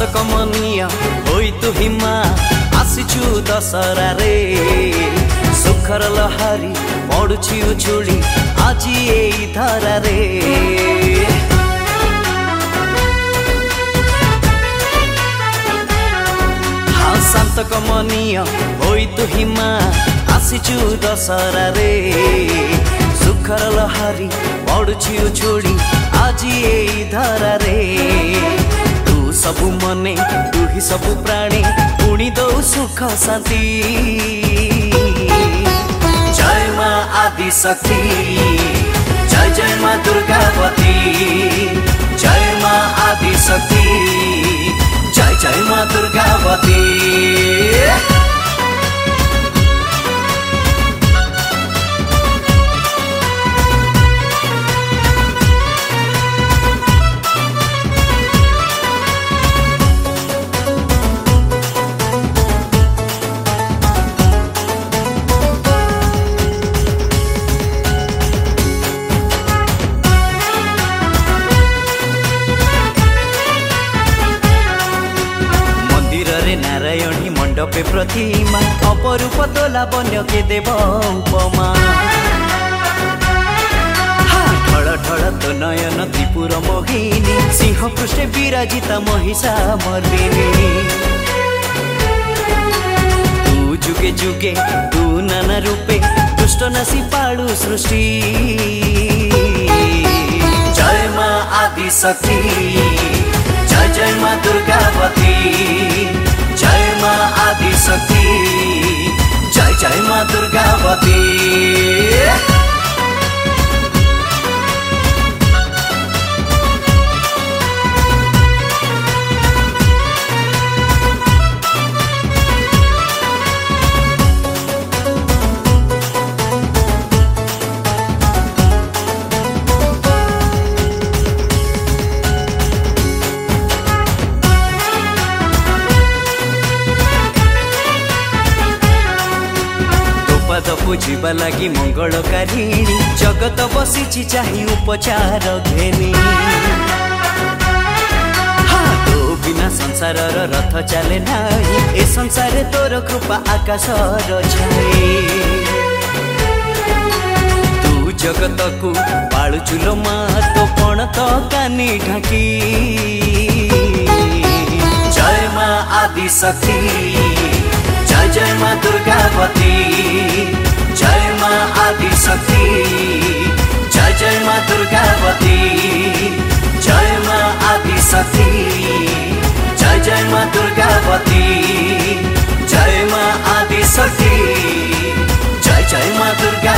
कमनिया होई तु हिमा आसीचु दशहरा रे सुखर लहारी पड़ुछि उछुली आजी एई धारा रे। हाँ शांत कमनिया होई तु हिमा आसीचु दशहरा रे सुखर लहारी पड़ुछि उछुली आजी एई धारा रे। सबु मने तू ही सबु प्राणी पुणी दो सुख शांति। जय माँ आदि शक्ति जय जय माँ दुर्गावती जय माँ आदि शक्ति जय जय माँ दुर्गावती। नारायणी मंडपे प्रतिमा अपरूप तोला बन्य के देव उपमा। ठळ ठळ तो नयन त्रिपुर मोहिनी सिंह पृष्ठे विराजिता महिषा मर्दिनी। तू जुगे जुगे तू नाना रूपे दुष्ट नासी पाळु सृष्टि। जय माँ आदि शक्ति जय जय माँ दुर्गावती जय माँ आदि शक्ति जय जय माँ दुर्गावती। पूजिबा लगी मंगलकारिणी जगत बसीची चाही उपचार घेनी। हाँ तो बिना संसार रथ चले नाही ए संसार तोर कृपा आकाशर छाई। तू जगत को पालुचुलो माँ तो पण तो कानी ढाकी। जय माँ आदि शक्ति जय जय माँ दुर्गावती जय माँ आदि शक्ति जय जय माँ दुर्गावती जय माँ आदि शक्ति जय जय माँ दुर्गावती जय माँ आदि शक्ति जय जय माँ दुर्गा।